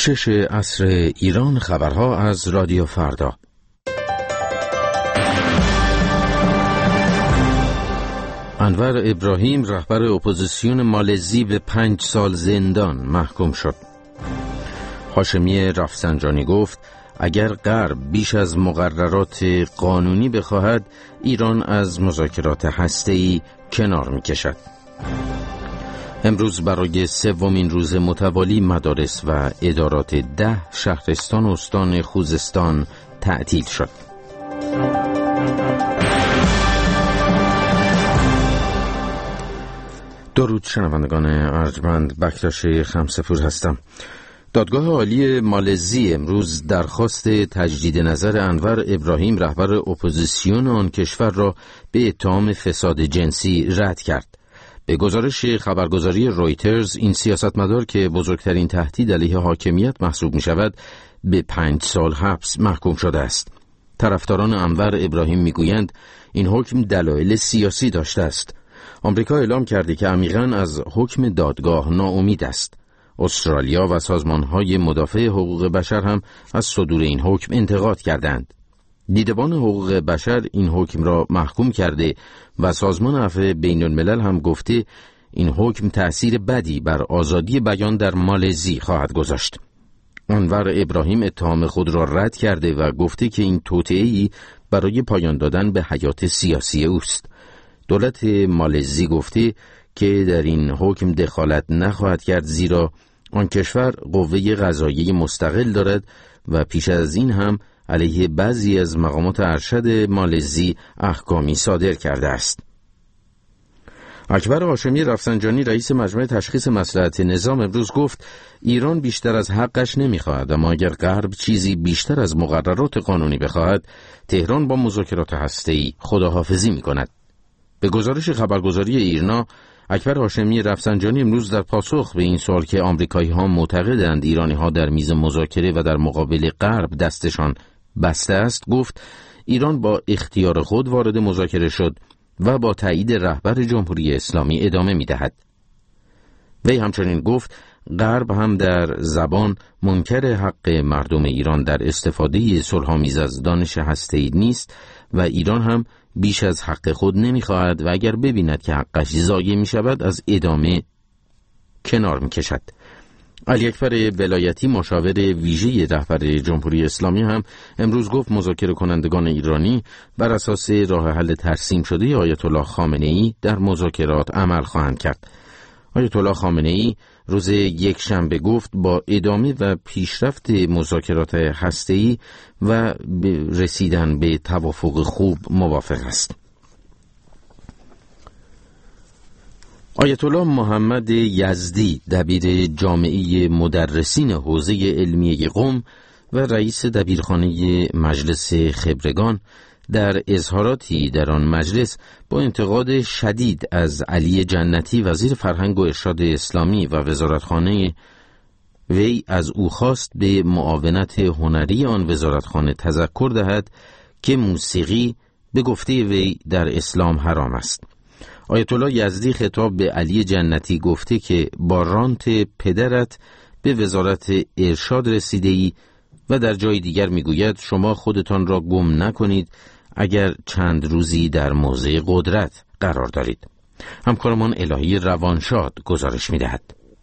6 عصر ایران. خبرها از رادیو فردا. انور ابراهیم رهبر اپوزیسیون مالزی به 5 سال زندان محکوم شد. هاشمی رفسنجانی گفت اگر غرب بیش از مقررات قانونی بخواهد ایران از مذاکرات هسته‌ای کنار می‌کشد. امروز برای 3مین روز متوالی مدارس و ادارات 10 شهرستان و استان خوزستان تعطیل شد. درود شنوندگان ارجمند، بکتاش خمسپور هستم. دادگاه عالی مالزی امروز درخواست تجدید نظر انور ابراهیم رهبر اپوزیسیون آن کشور را به اتهام فساد جنسی رد کرد. به گزارش خبرگزاری رویترز این سیاستمدار که بزرگترین تهدید علیه حاکمیت محسوب می شود به 5 سال حبس محکوم شده است. طرفداران انور ابراهیم می گویند این حکم دلایل سیاسی داشته است. آمریکا اعلام کرده که عمیقاً از حکم دادگاه ناامید است. استرالیا و سازمان‌های مدافع حقوق بشر هم از صدور این حکم انتقاد کردند. دیدبان حقوق بشر این حکم را محکوم کرده و سازمان عفو بین‌الملل هم گفته این حکم تأثیر بدی بر آزادی بیان در مالزی خواهد گذاشت. انور ابراهیم اتهام خود را رد کرده و گفته که این توطئه‌ای برای پایان دادن به حیات سیاسی اوست. دولت مالزی گفته که در این حکم دخالت نخواهد کرد زیرا آن کشور قوه قضاییه مستقل دارد و پیش از این هم علیه بعضی از مقامات ارشد مالزی احکامی صادر کرده است. اکبر هاشمی رفسنجانی رئیس مجمع تشخیص مصلحت نظام امروز گفت ایران بیشتر از حقش نمیخواهد، اما اگر غرب چیزی بیشتر از مقررات قانونی بخواهد تهران با مذاکرات هسته‌ای خداحافظی میکند. به گزارش خبرگزاری ایرنا، اکبر هاشمی رفسنجانی امروز در پاسخ به این سوال که آمریکایی‌ها معتقدند ایرانی‌ها در میز مذاکره و در مقابل غرب دستشان بسته است گفت ایران با اختیار خود وارد مذاکره شد و با تایید رهبر جمهوری اسلامی ادامه می‌دهد. وی همچنین گفت غرب هم در زبان منکر حق مردم ایران در استفاده صلح‌آمیز از دانش هسته‌ای نیست و ایران هم بیش از حق خود نمی‌خواهد و اگر ببیند که حقش ضایع می‌شود از ادامه کنار می‌کشد. علی اکبر ولایتی مشاور ویژه رهبر جمهوری اسلامی هم امروز گفت مذاکره کنندگان ایرانی بر اساس راه حل ترسیم شده آیت الله خامنه‌ای در مذاکرات عمل خواهند کرد. آیت الله خامنه‌ای روز یکشنبه گفت با ادامه و پیشرفت مذاکرات هسته‌ای و رسیدن به توافق خوب موافق است. آیت الله محمد یزدی دبیر جامعه مدرسین حوزه علمیه قم و رئیس دبیرخانه مجلس خبرگان در اظهاراتی در آن مجلس با انتقاد شدید از علی جنتی وزیر فرهنگ و ارشاد اسلامی و وزارتخانه وی از او خواست به معاونت هنری آن وزارتخانه تذکر دهد که موسیقی به گفته وی در اسلام حرام است. آیت الله یزدی خطاب به علی جنتی گفته که با رانت پدرت به وزارت ارشاد رسیده‌ای و در جای دیگر میگوید شما خودتان را گم نکنید اگر چند روزی در موضع قدرت قرار دارید. همکارمان الهی روانشاد گزارش می‌دهد.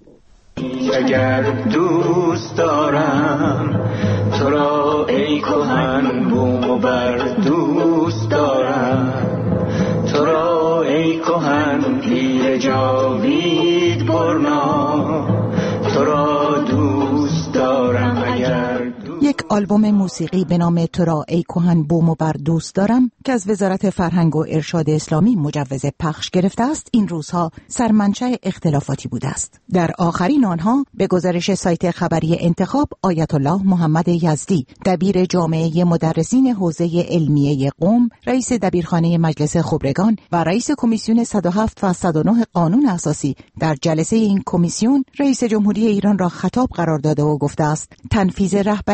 اگر دوست دارم تو را ای کهن بوم و بر، دوست دارم تو را ای کهن پیر جاوید برنا، تو را دوست دارم اگر یک آلبوم موسیقی به نام تو را ای کهن بوم و بر دوست دارم که از وزارت فرهنگ و ارشاد اسلامی مجوز پخش گرفته است این روزها سرمنشأ اختلافاتی بوده است. در آخرین آنها به گزارش سایت خبری انتخاب آیت الله محمد یزدی دبیر جامعه مدرسین حوزه علمیه قم، رئیس دبیرخانه مجلس خبرگان و رئیس کمیسیون 107 و 109 قانون اساسی در جلسه این کمیسیون رئیس جمهوری ایران را خطاب قرار داده و گفته است تنفیذ رهبری به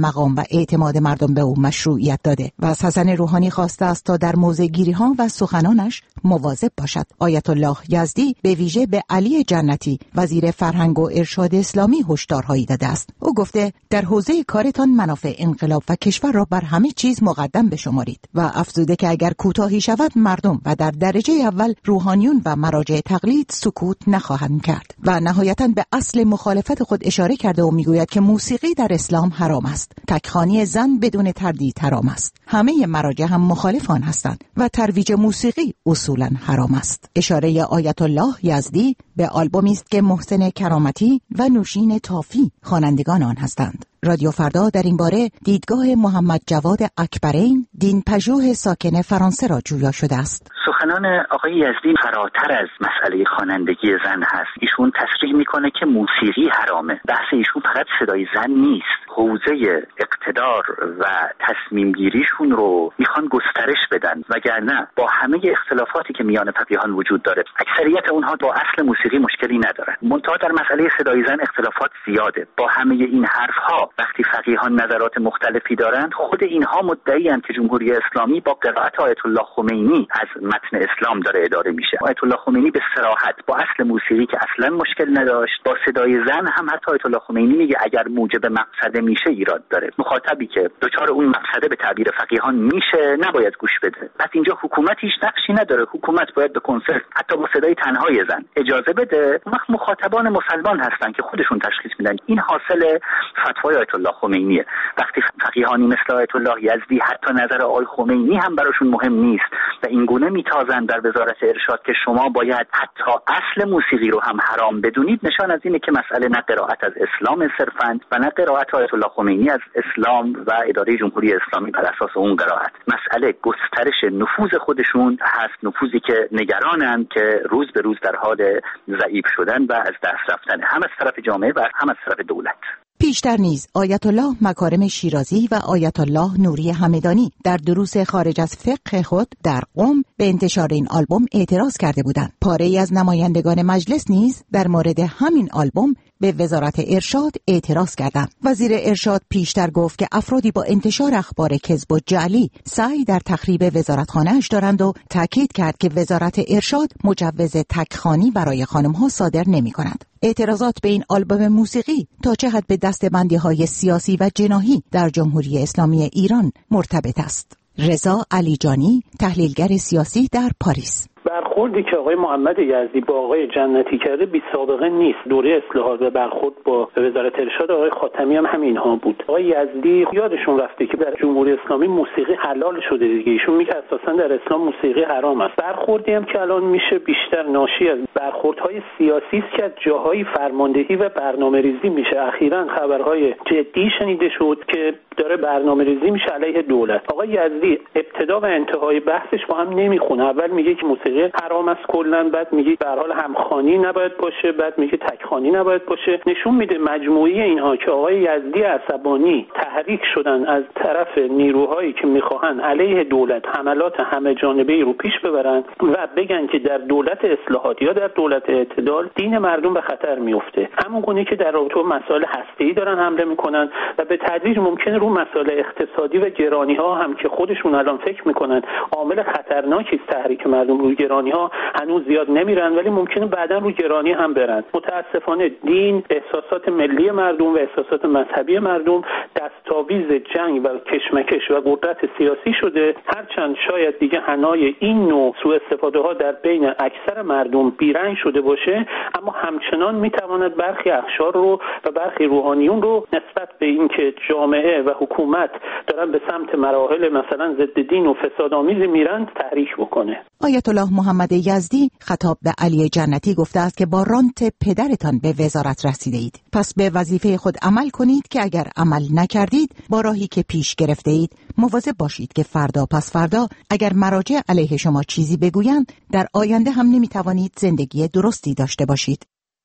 مقام و اعتماد مردم به او مشروعیت داده و از حسن روحانی خواسته است تا در موضع‌گیری‌ها و سخنانش مواظب باشد. آیت الله یزدی به ویژه به علی جنتی وزیر فرهنگ و ارشاد اسلامی هشدارهایی داده است. او گفته در حوزه کارتان منافع انقلاب و کشور را بر همه چیز مقدم بشمارید و افزوده که اگر کوتاهی شود مردم و در درجه اول روحانیون و مراجع تقلید سکوت نخواهند کرد. و نهایتاً به اصل مخالفت خود اشاره کرده و میگوید که موسیقی در اسلام حرام است. تکخوانی زن بدون تردید حرام است. همه مراجع هم مخالف آن هستند و ترویج موسیقی اصولاً حرام است. اشاره آیت الله یزدی به آلبومی است که محسن کرامتی و نوشین تافی خوانندگان آن هستند. رادیو فردا در این باره دیدگاه محمد جواد اکبرین، دین پژوه ساکن فرانسه را جویا شده است. سخنان آقای یزدی فراتر از مسئله خوانندگی زن هست. ایشون تصریح میکنه که موسیقی حرامه. بحث ایشون فقط صدای زن نیست. حوزه اقتدار و تصمیم گیریشون رو میخوان گسترش بدن، وگرنه با همه اختلافاتی که میان فقیهان وجود داره اکثریت اونها با اصل موسیقی مشکلی ندارن. منتها در مسئله صدای زن اختلافات زیاده. با همه این حرفها وقتی فقیهان نظرات مختلفی دارند، خود اینها مدعی‌اند که جمهوری اسلامی با قرائت آیت الله خمینی از متن اسلام داره اداره میشه. آیت الله خمینی به صراحت با اصل موسیقی که اصلا مشکل نداشت، با صدای زن هم حتی آیت الله خمینی میگه اگر موجب مقصد میشه ایراد داره. مخاطبی که دچار اون مقصد به تعبیر فقیهان میشه نباید گوش بده. پس اینجا حکومت هیچ نقشی نداره. حکومت باید به کنسرت حتی با صدای تنهای زن اجازه بده. وقت مخاطبان مسلمان هستن که خودشون تشخیص میدن. این حاصل فتوای آیت الله خمینیه. وقتی فقیهانی مثل آیت الله یزدی حتی نظر آقای خمینی هم براشون مهم نیست و این گونه میتازن در وزارت ارشاد که شما باید حتی اصل موسیقی رو هم حرام بدونید، نشان از اینه که مسئله نه قرائت از اسلام صرفاً و نه قرائت آیت الله خمینی از اسلام و اداره جمهوری اسلامی بر اساس اون قرائت. مسئله گسترش نفوذ خودشون هست، نفوذی که نگرانند که روز به روز در حال ضعیف شدن و از دست رفتن، هم از طرف جامعه و هم از طرف دولت. پیشتر نیز آیت الله مکارم شیرازی و آیت الله نوری همدانی در دروس خارج از فقه خود در قم به انتشار این آلبوم اعتراض کرده بودند. پاره‌ای از نمایندگان مجلس نیز در مورد همین آلبوم به وزارت ارشاد اعتراض کردند. وزیر ارشاد پیشتر گفت که افرادی با انتشار اخبار کذب و جعلی سعی در تخریب وزارتخانه‌اش دارند و تاکید کرد که وزارت ارشاد مجوز تکخوانی برای خانم‌ها صادر نمی‌کند. اعتراضات به این آلبوم موسیقی تا چه حد به دسته‌بندی‌های سیاسی و جناحی در جمهوری اسلامی ایران مرتبط است. رضا علیجانی، تحلیلگر سیاسی در پاریس: برخوردی که آقای محمد یزدی با آقای جنتی کرده بی سابقه نیست. دوره اصلاحات و برخورد با وزارت ارشاد آقای خاتمی هم همینها بود. آقای یزدی یادشون رفته که در جمهوری اسلامی موسیقی حلال شده دیگه. ایشون میگه اساسا در اسلام موسیقی حرام است. برخوردی هم که الان میشه بیشتر ناشی از برخوردهای سیاسی است که از جاهای فرماندهی و برنامه‌ریزی میشه. اخیراً خبرهای جدی شنیده شد که داره برنامه‌ریزی میشه علیه دولت. آقای یزدی ابتدا و انتهای بحثش با هم نمیخونه. اول میگه که موسیقی حرام است کلاً، بعد میگه به هر حال همخوانی نباید باشه، بعد میگه تکخوانی نباید باشه. نشون میده مجموعه اینها که آقای یزدی عصبانی تحریک شدن از طرف نیروهایی که میخواهن علیه دولت حملات همه جانبه‌ای رو پیش ببرن و بگن که در دولت اصلاحات یا در دولت اعتدال دین مردم به خطر میفته. همون گونه که در رابطه با مسائل هسته‌ای دارن حمله میکنن و به تدریج ممکنه رو مسائل اقتصادی و گرانی‌ها هم که خودشون الان فکر میکنن عامل خطرناکی است تحریک مردم روی گرانی‌ها، هنوز زیاد نمیرن ولی ممکنه بعداً روی گرانی هم برن. متاسفانه دین، احساسات ملی مردم و احساسات مذهبی مردم دستاویز جنگ و کشمکش و قدرت سیاسی شده. هرچند شاید دیگه حنای این نوع سوء استفاده ها در بین اکثر مردم بیرنگ شده باشه، اما همچنان میتواند برخی اقشار رو و برخی روحانیون رو نسبت به اینکه جامعه و حکومت دارن به سمت مراحل مثلا ضد دین و فسادآمیز میرن تحریک بکنه. آیت الله محمد یزدی خطاب به علی جنتی گفته است که با رانت پدرتان به وزارت رسیده اید، پس به وظیفه خود عمل کنید که اگر عمل نکردید با راهی که پیش گرفته اید مواظب باشید که فردا پس فردا اگر مراجع علیه شما چیزی بگویند در آینده هم نمیتوانید زندگی درستی داشته باشید.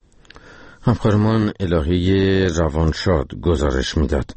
همکارمان الهی روانشاد گزارش میداد.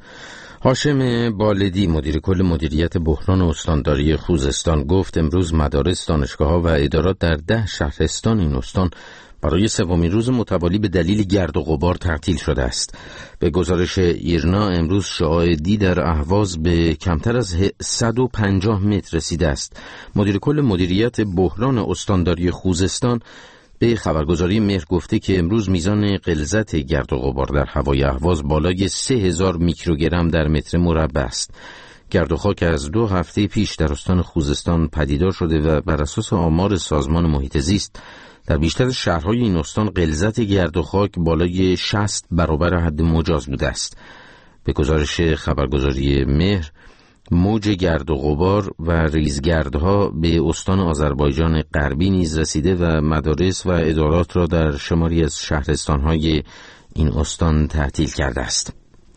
هاشم بالدی مدیر کل مدیریت بحران استانداری خوزستان گفت امروز مدارس، دانشگاه‌ها و ادارات در 10 شهرستان این استان برای سومین روز متوالی به دلیل گرد و غبار تعطیل شده است. به گزارش ایرنا امروز شعاع دی در اهواز به کمتر از 150 متر رسیده است. مدیر کل مدیریت بحران استانداری خوزستان به خبرگزاری مهر گفته که امروز میزان غلظت گرد و غبار در هوای اهواز بالای 3000 میکروگرم در متر مربع است. گرد و خاک از 2 هفته پیش در استان خوزستان پدیدار شده و بر اساس آمار سازمان محیط زیست در بیشتر شهرهای این استان غلظت گرد و خاک بالای 60 برابر حد مجاز بوده است. به گزارش خبرگزاری مهر، موج گرد و غبار و ریزگردها به استان آذربایجان غربی نیز رسیده و مدارس و ادارات را در شماری از شهرستانهای این استان تعطیل کرده است.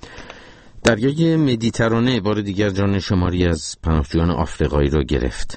دریای مدیترانه بار دیگر جان شماری از پناهجویان آفریقایی را گرفت.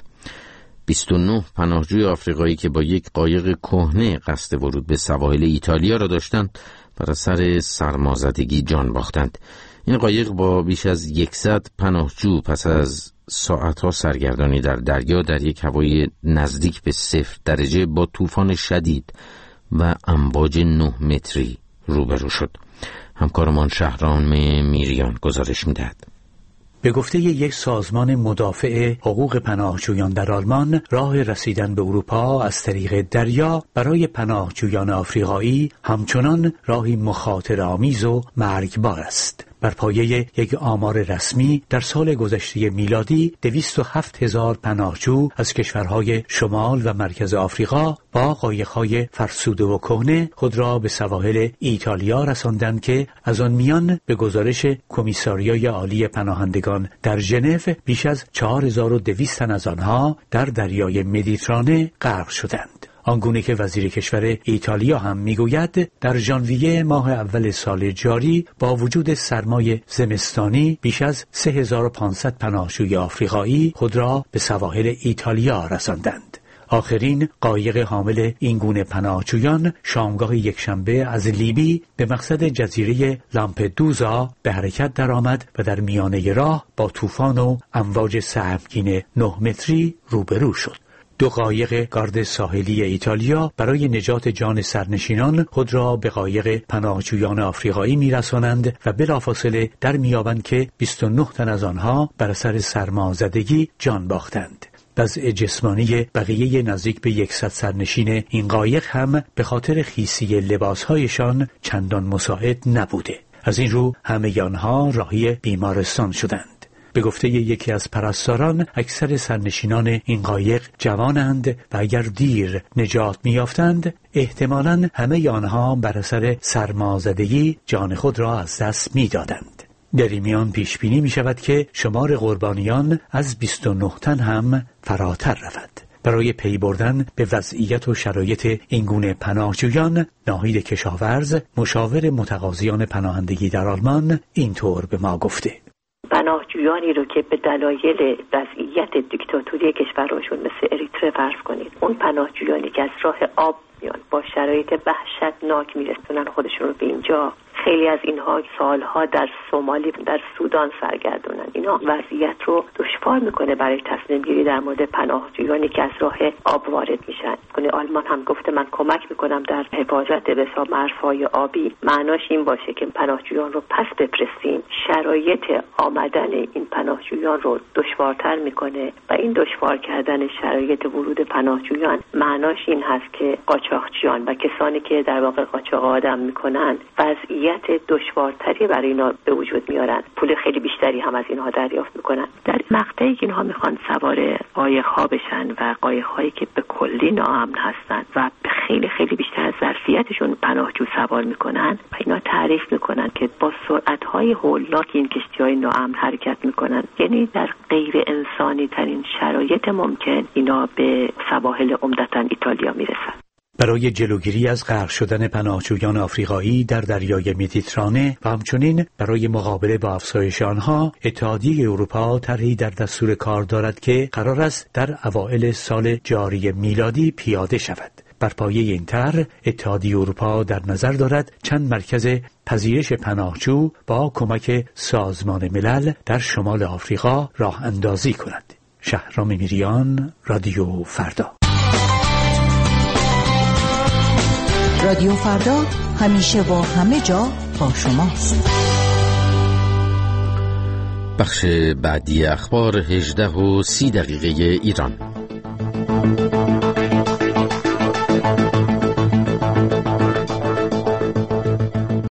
29 پناهجوی آفریقایی که با یک قایق کهنه قصد ورود به سواحل ایتالیا را داشتند بر اثر سرمازدگی جان باختند. این قایق با بیش از 100 پناهجو پس از ساعتها سرگردانی در دریا در یک هوای نزدیک به 0 درجه با طوفان شدید و امواج 9 متری روبرو شد. همکارمان شهرام میریان گزارش می‌دهد. به گفته یک سازمان مدافع حقوق پناهجویان در آلمان، راه رسیدن به اروپا از طریق دریا برای پناهجویان آفریقایی همچنان راهی مخاطره‌آمیز و مرگبار است. بر پایه یک آمار رسمی در سال گذشته میلادی 207,000 پناهجو از کشورهای شمال و مرکز آفریقا با قایق‌های فرسوده و کهنه خود را به سواحل ایتالیا رساندند که از آن میان به گزارش کمیساریای عالی پناهندگان در ژنو بیش از 4200 تن از آنها در دریای مدیترانه غرق شدند. آنگونه که وزیر کشور ایتالیا هم میگوید در ژانویه ماه اول سال جاری با وجود سرمای زمستانی بیش از 3500 پناهجوی آفریقایی خود را به سواحل ایتالیا رساندند. آخرین قایق حامل این گونه پناهجویان شامگاه یکشنبه از لیبی به مقصد جزیره لامپدوزا به حرکت درآمد و در میانه راه با طوفان و امواج سهمگین 9 متری روبرو شد. 2 قایق گارد ساحلی ایتالیا برای نجات جان سرنشینان خود را به قایق پناهجویان آفریقایی میرسانند و بلافاصله در میابند که 29 تن از آنها بر اثر سرمازدگی جان باختند. وضع جسمانی بقیه نزدیک به 100 سرنشین این قایق هم به خاطر خیسی لباسهایشان چندان مساعد نبوده. از این رو همه آنها راهی بیمارستان شدند. به گفته یکی از پرستاران اکثر سرنشینان این قایق جوانند و اگر دیر نجات میافتند احتمالاً همه آنها بر اثر سرمازدگی جان خود را از دست میدادند. در این میان پیش بینی می شود که شمار قربانیان از 29 تن هم فراتر رود. برای پی بردن به وضعیت و شرایط این گونه پناهجویان، ناهید کشاورز مشاور متقاضیان پناهندگی در آلمان اینطور به ما گفته: پناهجویانی رو که به دلایل وضعیت دیکتاتوری کشورشون مثل اریتره فرض کنید، اون پناهجویانی که از راه آب میان با شرایط وحشتناک میرسونن خودشون رو به اینجا، خیلی از اینها سالها در سومالی، در سودان سرگردونن. اینا وضعیت رو دشوار میکنه برای تصمیم گیری در مورد پناهجویانی که از راه آب وارد میشن. آلمان هم گفته من کمک میکنم در حفاظت به مرزهای آبی. معناش این باشه که پناهجویان رو پس بفرستیم، شرایط آمدن این پناهجویان رو دشوارتر میکنه و این دشوار کردن شرایط ورود پناهجویان معناش این هست که قاچاقچیان و کسانی که در واقع قاچاق آدم میکنن وضعیت دشوارتری برای اینا به وجود میارن، پول خیلی بیشتری هم از اینها دریافت میکنن. در مقطعی که اینها میخوان سوار قایق‌ها بشن و قایق‌هایی که به کلی ناامن هستن و خیلی خیلی بیشتر از ظرفیتشون پناهجو سوار میکنن و اینا تعریف میکنن که با سرعت‌های هولناک این کشتی‌های ناامن حرکت میکنن، یعنی در غیر انسانی ترین شرایط ممکن اینا به سواحل عمدتاً ایتالیا میرسن. برای جلوگیری از غرق شدن پناهجویان آفریقایی در دریای مدیترانه و همچنین برای مقابله با افزایش آنها، اتحادیه اروپا طرحی در دستور کار دارد که قرار است در اوایل سال جاری میلادی پیاده شود. بر پایه این طرح اتحادیه اروپا در نظر دارد چند مرکز پذیرش پناهجو با کمک سازمان ملل در شمال آفریقا راه اندازی کند. شهرام میریان، رادیو فردا. رادیو فردا همیشه و همه جا با شماست. بخش بعدی اخبار 18:30 ایران.